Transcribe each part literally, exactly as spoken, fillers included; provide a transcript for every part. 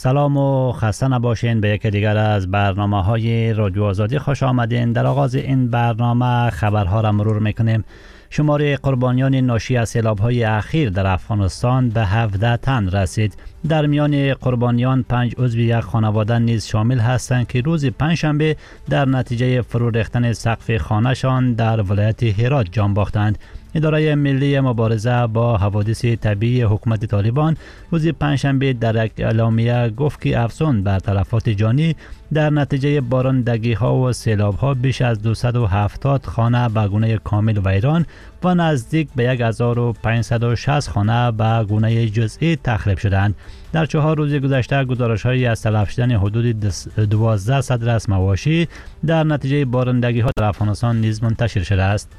سلام و خسته نباشین. به یکی دیگر از برنامه های رادیو آزادی خوش آمدین. در آغاز این برنامه خبرها را مرور میکنیم. شماره قربانیان ناشی از سیلاب‌های اخیر در افغانستان به هفده تن رسید. در میان قربانیان پنج عضو یک خانواده نیز شامل هستند که روز پنجشنبه در نتیجه فرو ریختن سقف خانه‌شان در ولایت هرات جان باختند. اداره ملی مبارزه با حوادث طبیعی حکومت طالبان روز پنجشنبه در یک اعلامیه گفت که افزون بر تلفات جانی در نتیجه بارندگی‌ها و سیلاب‌ها بیش از دویست و هفتاد خانه به گونه کامل ویران و نزدیک به هزار و پانصد و شصت خانه به گونه جزئی تخریب شدند. در چهار روز گذشته گزارش‌هایی از تلف شدن حدود دوازده صد رأس مواشی در نتیجه بارندگی‌ها در افغانستان نیز منتشر شده است.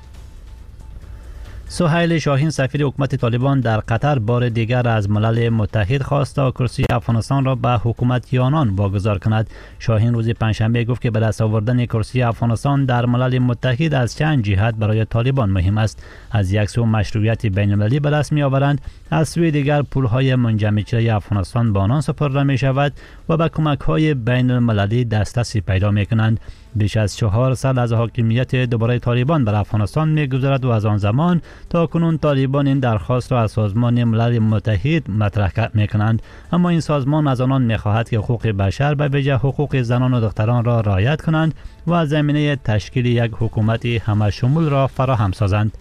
سهیل شاهین سفیر حکومت طالبان در قطر بار دیگر از ملل متحد خواست تا کرسی افغانستان را به حکومت آنان واگذار کند. شاهین روز پنجشنبه گفت که به دست آوردن کرسی افغانستان در ملل متحد از چند جهت برای طالبان مهم است. از یک سو مشروعیت بین المللی به دست می آورند، از سوی دیگر پولهای منجمد افغانستان به آنان سپرده می شود و به کمک‌های بین المللی دسترسی پیدا می کنند. بیش از چهار سال از حاکمیت دوباره طالبان بر افغانستان می‌گذرد و از آن زمان تا کنون طالبان این درخواست را از سازمان ملل متحد مطرح می‌کنند، اما این سازمان از آنان می‌خواهد که حقوق بشر به ویژه حقوق زنان و دختران را رعایت کنند و زمینه تشکیل یک حکومت همه‌شمول را فراهم سازند.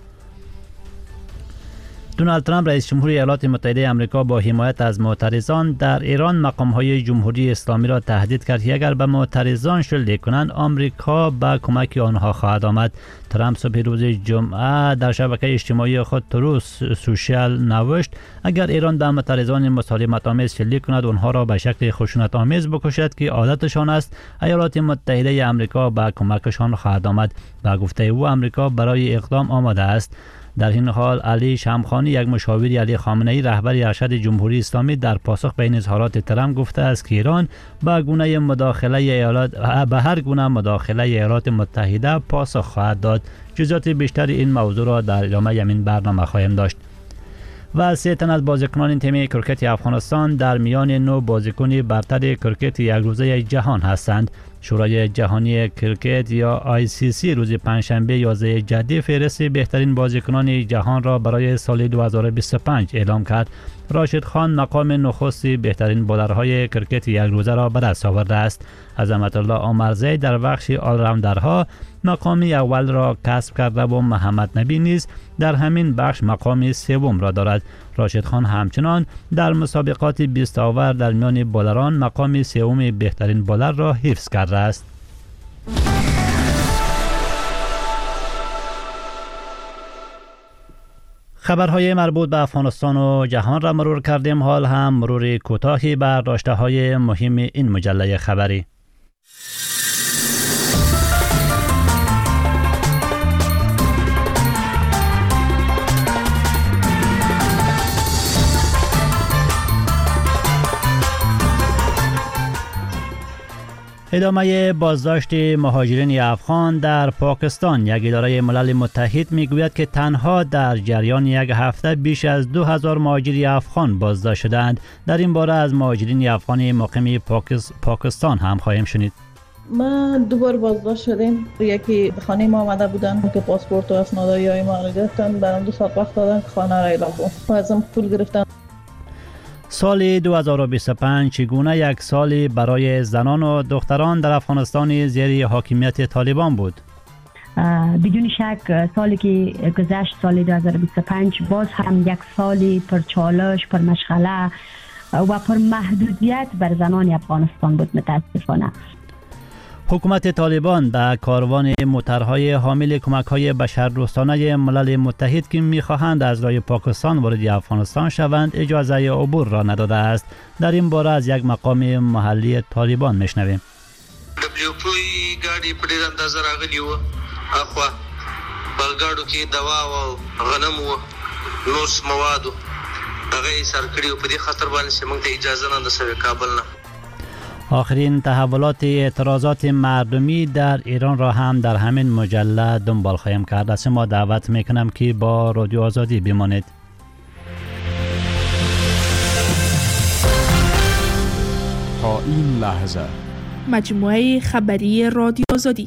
دونالد ترامپ رئیس جمهور ایالات متحده آمریکا با حمایت از معترضان در ایران مقام‌های جمهوری اسلامی را تهدید کرد که اگر به معترضان شلیک کنند آمریکا به کمک آنها خواهد آمد. ترامپ صبح روز جمعه در شبکه اجتماعی خود تروث سوشیال نوشت اگر ایران به معترضان مسالمت آمیز شلیک کند آنها را به شکل خشونت آمیز بکشد که عادتشان است، ایالات متحده آمریکا به کمکشان خواهد آمد. به گفته او آمریکا برای اقدام آماده است. در این حال علی شمخانی یک مشاور علی خامنه‌ای رهبر ارشد جمهوری اسلامی در پاسخ به این اظهارات ترامپ گفته است که ایران به گونه مداخله ایالات به هر گونه مداخله ایالات متحده پاسخ خواهد داد. جزئیات بیشتر این موضوع را در ادامه این برنامه خواهیم داشت. و سه تن از بازیکنان تیم کرکت افغانستان در میان نو بازیکن برتر کرکت یک روزه جهان هستند. شورای جهانی کرکت یا آی سی سی روز پنجشنبه یازده جدی فهرست بهترین بازیکنان جهان را برای سال دو هزار و بیست و پنج اعلام کرد. راشد خان مقام نخست بهترین بالرهای کرکت یک روزه را به دست آورده است. عظمت الله عمرزی در بخش آلراوندرها مقام اول را کسب کرده و محمد نبی نیز در همین بخش مقام سوم را دارد. راشد خان همچنان در مسابقات بیست آور در میان بالران مقام سوم بهترین بالر را حفظ کرده است. خبرهای مربوط به افغانستان و جهان را مرور کردیم. حال هم مرور کوتاهی بر داشته‌های مهم این مجله خبری. ادامه بازداشت مهاجرین افغان در پاکستان. یک اداره ملل متحد میگوید که تنها در جریان یک هفته بیش از دو هزار مهاجر افغان بازداشت شدند. در این باره از مهاجرین افغان مقیم پاکس... پاکستان هم خواهیم شنید. ما دوبار بازداشت شدیم. یکی به خانه ما آمده بودن که پاسپورت و اسنادهای های ما رو گرفتن، برام دو ساعت وقت دادن که خانه را اعلام کنم و ازم پول گرفتن. سال دو هزار و بیست و پنج چگونه یک سال برای زنان و دختران در افغانستان زیر حاکمیت طالبان بود؟ بدون شک سالی که گذشت سال دو هزار و بیست و پنج باز هم یک سالی پر چالش، پر مشغله و پر محدودیت بر زنان افغانستان بود متاسفانه. حکومت طالبان به کاروان موترهای حامل کمک‌های بشردوستانه ملل متحد که می‌خواهند از راه پاکستان وارد افغانستان شوند اجازه عبور را نداده است. در این باره از یک مقام محلی طالبان میشنویم. دبلیو پی گاډي په ډېر اندازه راغلي وو، اخوا بلګاډو کې دوا او غنم وو، نور مواد هغه یې سر کړي په دې خاطر باندې چې موږ ته اجازه نه ده سوې کابل نه. آخرین تحولات اعتراضات مردمی در ایران را هم در همین مجله دنبال خواهیم کرد. از شما دعوت میکنم که با رادیو آزادی بمانید. تا این لحظه. مجموعه خبری رادیو آزادی.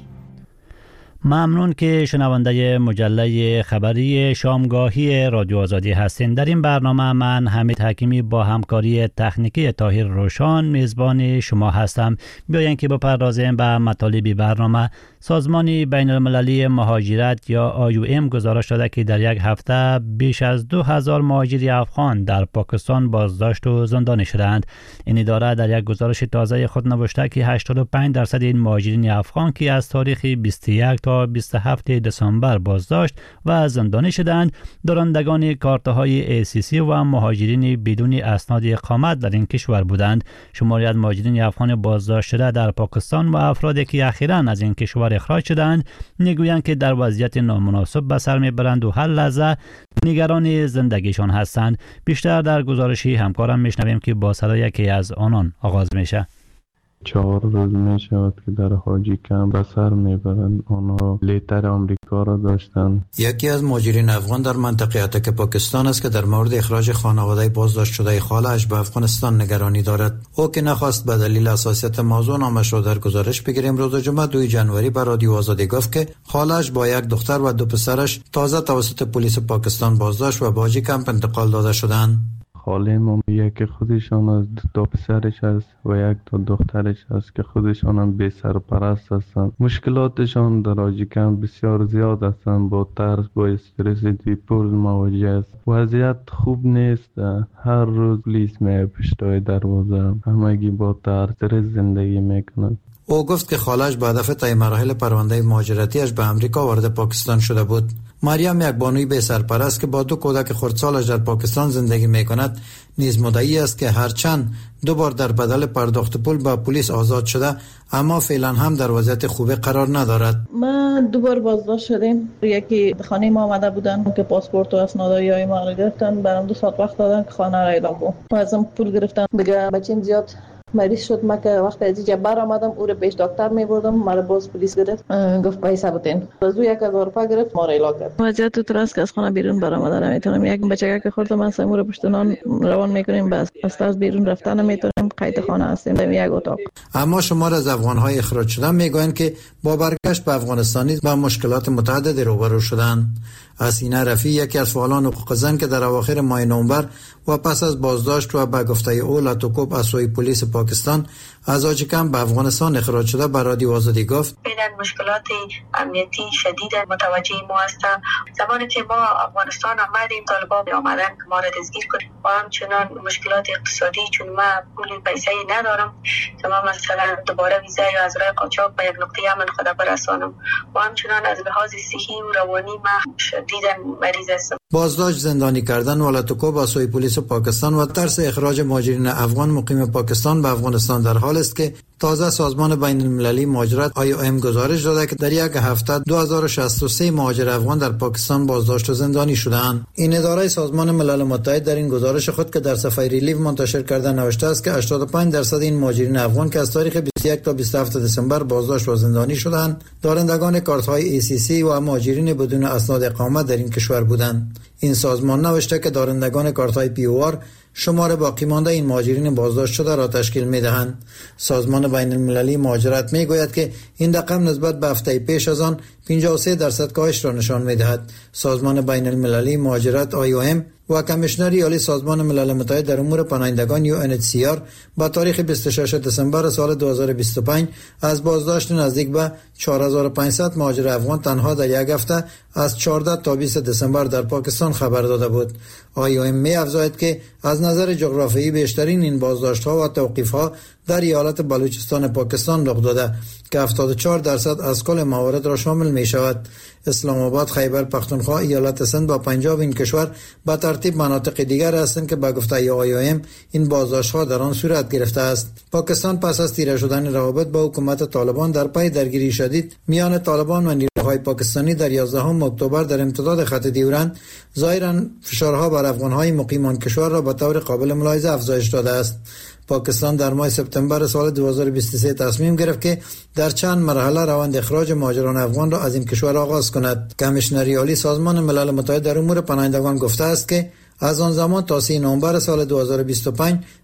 ممنون که شنونده مجله خبری شامگاهی رادیو آزادی هستین. در این برنامه من حمید حکیمی با همکاری تکنیکی طاهر روشان میزبان شما هستم. بیاین که بپردازیم به مطالب برنامه. سازمان بین المللی مهاجرت یا آی او ام گزارش داده که در یک هفته بیش از دو هزار مهاجر افغان در پاکستان بازداشت و زندانی شدند. این اداره در یک گزارش تازه خود نوشته که هشتاد و پنج درصد این مهاجرین افغان که از تاریخ بیست و یک تا بیست و هفت دسامبر بازداشت و زندانی شدند دارندگان کارت‌های ای سی سی و مهاجرین بدون اسناد اقامت در این کشور بودند. شماری از مهاجرین افغان بازداشت شده در پاکستان و افرادی که اخیراً از این کشور اخراج شدند میگویند که در وضعیت نامناسب به سر میبرند و هر لحظه نگران زندگیشان هستند. بیشتر در گزارشی همکارم میشنویم که با صدای یکی از آنان آغاز میشه. چهار روز می شود که در حاجی کمپ به سر میبرند. آنها لیتر آمریکا را داشتند. یکی از مهاجرین افغان در منطقه اتک پاکستان است که در مورد اخراج خانواده بازداشت شده خاله‌اش به افغانستان نگرانی دارد. او که نخواست به دلیل حساسیت موضوع نامش را در گزارش بگیریم، روز جمعه دوم ژانویه به رادیو آزادی گفت که خاله‌اش با یک دختر و دو پسرش تازه توسط پلیس پاکستان بازداشت و به حاجی کمپ انتقال داده شدند. خالم یکی خودشان از دو پسرش است و یک تا دخترش است که خودشان هم بی سرپرست هستند. مشکلاتشان در حاجی کمپ بسیار زیاد هستند. با ترس، با استرس دیپول مواجه است. وضعیت خوب نیست. هر روز پلیس می پشتای دروازه. همگی با ترس زندگی میکنند. او گفت که خالش به هدف طی مراحل پرونده مهاجرتیش به امریکا وارد پاکستان شده بود. مریم یک بانوی به سرپرست که با دو کودک خردسالش در پاکستان زندگی میکند نیز مدعی است که هرچند دو بار در بدل پرداخت پول با پلیس آزاد شده اما فعلا هم در وضعیت خوبه قرار ندارد. ما دو بار بازداشت شدیم. یکی خانه ما آمده بودن که پاسپورت و اسنادهای ما رو گرفتن، برام دو ساعت وقت دادن که خانه را اعلام کنم. ازم پول گرفتن. دیگه بچیم زیاد مریض شد. ما که وقتی از جبر آمدم او رو پیش دکتر می بردم، مرا باز پلیس گرفت، گفت پیسه بتین. از او یک هزار روپیه گرفت، ما را اعلام کرد. وضعیت تو تراس که از خانه بیرون برآمدن نمیتونم. یک بچه که خوردم من سمور رو پشت نان روان میکنیم، بس از بیرون رفتن نمیتونیم. قید خانه هستیم در یک اتاق. اما شمار از افغان‌های اخراج شده میگویند که با برگشت به افغانستانی با مشکلات متعددی روبرو شدند. حسینه رفیع یکی از فعالان حقوق زن که در اواخر ماه نوامبر و پس از بازداشت و به گفته او لاتوکوب از سوی پلیس پاکستان از حاجی کمپ به افغانستان اخراج شده به رادیو آزادی گفت: فعلا مشکلات امنیتی شدید متوجه ما هستند. زمانی که ما افغانستان آمدیم طالبان آمدن که ما را دستگیر کنند و همچنان مشکلات اقتصادی، چون ما پول پیسه ندارم که ما مثلا دوباره ویزا یا از راه قاچاق به یک نقطه امن خود برسانم و همچنان از لحاظ صحی و روانی ما شدیداً مریض هستم. بازداشت، زندانی کردن و لاتوکوب از سوی پلیس پاکستان و ترس اخراج مهاجرین افغان مقیم پاکستان به افغانستان در حال است که تازه سازمان بین المللی مهاجرت آی او ام گزارش داده که در یک هفته دو هزار و شصت و سه مهاجر افغان در پاکستان بازداشت و زندانی شدند. این اداره سازمان ملل متحد در این گزارش خود که در صفحه ریلیف منتشر کرده نوشته است که هشتاد و پنج درصد این مهاجرین افغان که از تاریخ بیست و یک تا بیست و هفت دسامبر بازداشت و زندانی شدند دارندگان کارت‌های ای سی سی و مهاجرین بدون اسناد اقامت در این کشور بودند. این سازمان نوشته که دارندگان کارت‌های پی او آر شمار باقی مانده این مهاجرین بازداشت شده را تشکیل می‌دهند. سازمان بین المللی مهاجرت می‌گوید که این رقم نسبت به هفته پیش از آن پنجاه و سه درصد کاهش را نشان می‌دهد. سازمان بین المللی مهاجرت آی او ام و کمیشنری عالی سازمان ملل متحد در امور پناهندگان یو ان اچ سی آر با تاریخ بیست و شش دسامبر سال دو هزار و بیست و پنج از بازداشت نزدیک به چهار هزار و پانصد مهاجر افغان تنها در یک هفته از چهارده تا بیست دسامبر در پاکستان خبر داده بود. آی او ام می افزاید که از نظر جغرافیایی بیشترین این بازداشت‌ها و توقیف‌ها در ایالت بلوچستان پاکستان رخ داده که هفتاد و چهار درصد از کل موارد را شامل می شود. اسلام آباد، خیبر پختونخوا، ایالت سند و پنجاب این کشور به ترتیب مناطق دیگر هستند که به گفته آی او ام این بازداشت‌ها در آن صورت گرفته است. پاکستان پس از تیره شدن روابط با حکومت طالبان در پی درگیری شدید میان طالبان و نیروهای پاکستانی در یازدهم اکتبر در امتداد خط دیورند ظاهراً فشارها بر افغان‌های مقیم آن کشور را به طور قابل ملاحظه افزایش داده است. پاکستان در ماه سپتامبر سال دو هزار و بیست و سه تصمیم گرفت که در چند مرحله روند اخراج مهاجران افغان را از این کشور آغاز کند. کمیشنری عالی سازمان ملل متحد در امور پناهندگان گفته است که از آن زمان تا سوم نوامبر سال دو هزار و بیست و پنج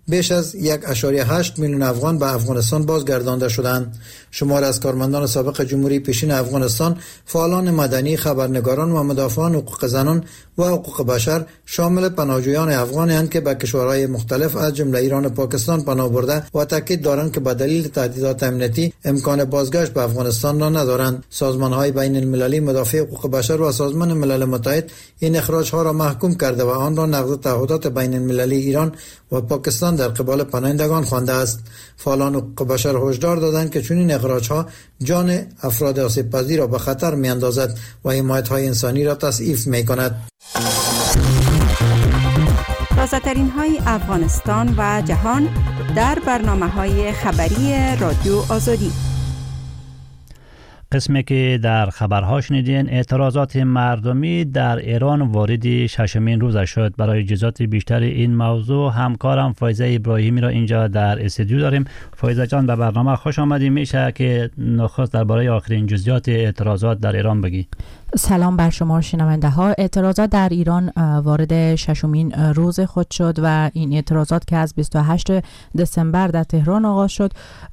بیش از یک و هشت میلیون افغان به افغانستان بازگردانده شدند. شمار از کارمندان سابق جمهوری پیشین افغانستان، فعالان مدنی، خبرنگاران و مدافعان حقوق زنان و حقوق بشر شامل پناهجویان افغانی هستند که به کشورهای مختلف از جمله ایران و پاکستان پناه برده و تاکید دارند که به دلیل تهدیدات امنیتی امکان بازگشت به افغانستان را ندارند. سازمان‌های بین المللی مدافع حقوق بشر و سازمان ملل متحد این اخراج‌ها را محکوم کرده و آن را نقض تعهدات بین المللی ایران و پاکستان در قبال پناهندگان خوانده است. فعالان حقوق بشر هشدار دادند که چنین اخراج‌ها جان افراد آسیب پذیر را به خطر می‌اندازد و حمایت‌های انسانی را تضعیف می‌کند. تازه‌ترین های افغانستان و جهان در برنامه‌های خبری رادیو آزادی. قسمی که در خبرها شنیدین، اعتراضات مردمی در ایران وارد ششمین روز شد. برای جزئیات بیشتر این موضوع همکارم فایزه ابراهیمی را اینجا در استودیو داریم. فایزه جان، به برنامه خوش آمدی. میشه که نخست درباره آخرین جزئیات اعتراضات در ایران بگی؟ سلام بر شما شنونده ها. اعتراضات در ایران وارد ششمین روز خود شد و این اعتراضات که از بیست و هشتم دسامبر در تهران آغاز شد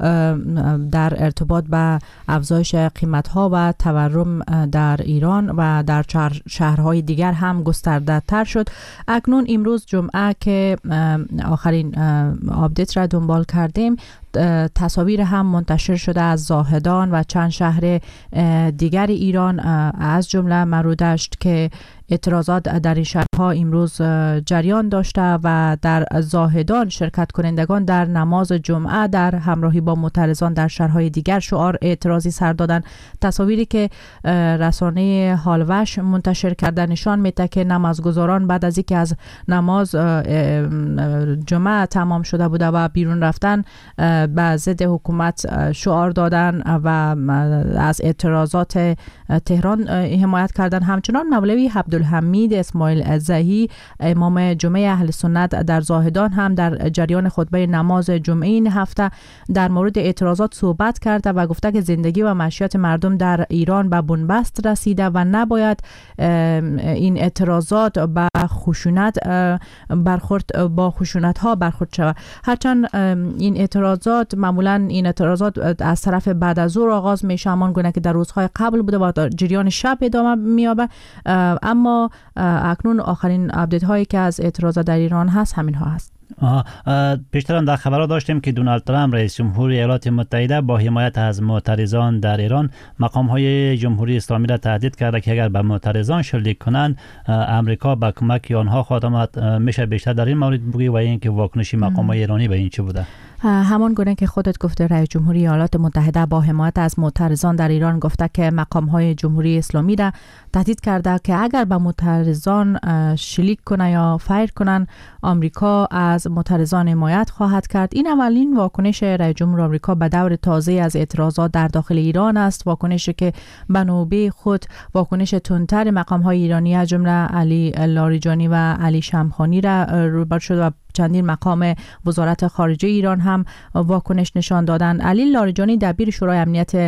در ارتباط با افزایش قیمت ها و تورم در ایران و در شهرهای دیگر هم گسترده تر شد. اکنون امروز جمعه که آخرین آپدیت را دنبال کردیم، تصاویر هم منتشر شده از زاهدان و چند شهر دیگر ایران از جمله مرودشت که اعتراضات در این شهرها امروز جریان داشته و در زاهدان شرکت کنندگان در نماز جمعه در همراهی با معترضان در شهرهای دیگر شعار اعتراضی سر دادند. تصاویری که رسانه حالوش منتشر کرده نشان میده که نمازگزاران بعد از اینکه از نماز جمعه تمام شده بوده و بیرون رفتن به ضد حکومت شعار دادن و از اعتراضات تهران حمایت کردن. همچنان مولوی عبدالحمید اسماعیل زهی امام جمعه اهل سنت در زاهدان هم در جریان خطبه نماز جمعه این هفته در مورد اعتراضات صحبت کرده و گفته که زندگی و معیشت مردم در ایران به بنبست رسیده و نباید این اعتراضات با خشونت برخورد با خشونت ها برخورد شود. هرچند این اعتراضات معمولا این اعتراضات از طرف بعد از ظهر آغاز میشه، همان گونه که در روزهای قبل بوده و در جریان شب ادامه میابه، اما اکنون آخرین اپدیت هایی که از اعتراضات در ایران هست همین ها هست. پیشتر هم در خبرها داشتیم که دونالد ترامپ رئیس جمهور ایالات متحده با حمایت از معترضان در ایران مقام های جمهوری اسلامی را تهدید کرده که اگر به معترضان شلیک کنند امریکا به کمک آنها خواهد آمد. میشه بیشتر در این مورد بگی و اینکه واکنشی مقام های ایرانی به این چه بوده؟ همان گونه که خودت گفته، رئیس جمهوری ایالات متحده با حمایت از معترضان در ایران گفته که مقام های جمهوری اسلامی را تهدید کرده که اگر به معترضان شلیک کنه یا فایر کنن آمریکا از معترضان حمایت خواهد کرد. این اولین واکنش رئیس جمهور آمریکا به دور تازه از اعتراضات در داخل ایران است، واکنشی که به نوبه خود واکنش تندتر مقام های ایرانی از جمله علی لاریجانی و علی شمخانی را روبرو شد و چندین مقام وزارت خارجه ایران هم واکنش نشان دادند. علی لاریجانی دبیر شورای امنیت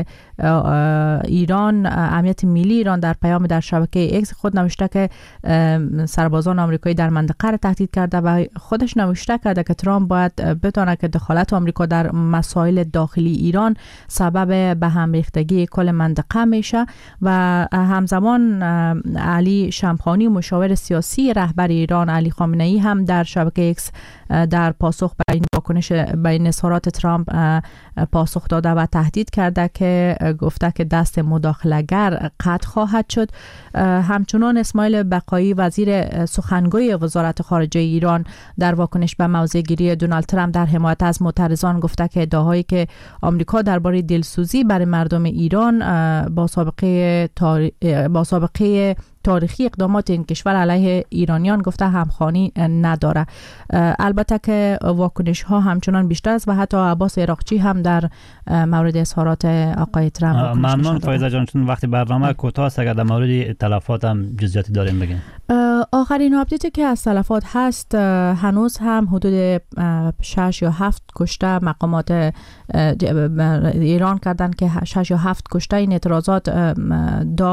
ایران، امنیت ملی ایران، در پیام در شبکه اکس خود نوشته که سربازان آمریکایی در منطقه را تهدید کرده و خودش نوشته کرده که ترامپ باید بداند که دخالت آمریکا در مسائل داخلی ایران سبب به هم ریختگی کل منطقه میشه. و همزمان علی شمخانی مشاور سیاسی رهبر ایران علی خامنه ای هم در شبکه اکس در پاسخ به این واکنش به این اظهارات ترامپ پاسخ داده و تهدید کرده که گفته که دست مداخله‌گر قطع خواهد شد. همچنان اسماعیل بقایی وزیر سخنگوی وزارت خارجه ایران در واکنش به موضع گیری دونالد ترامپ در حمایت از معترضان گفته که ادعاهایی که آمریکا درباره دلسوزی برای مردم ایران با سابقه تاری... با سابقه تاریخی اقدامات این کشور علیه ایرانیان گفته همخوانی نداره. البته که واکنش ها همچنان بیشتر است و حتی عباس عراقچی هم در مورد اظهارات آقای ترامپ. ممنون فایزه جان، چون وقتی برنامه کوتاه است اگر در مورد تلفات هم جزئیاتی داریم بگین. آخرین آپدیتی که از تلفات هست، هنوز هم حدود شش یا هفت کشته مقامات ایران کردن که شش یا هفت کشته این اعتراضات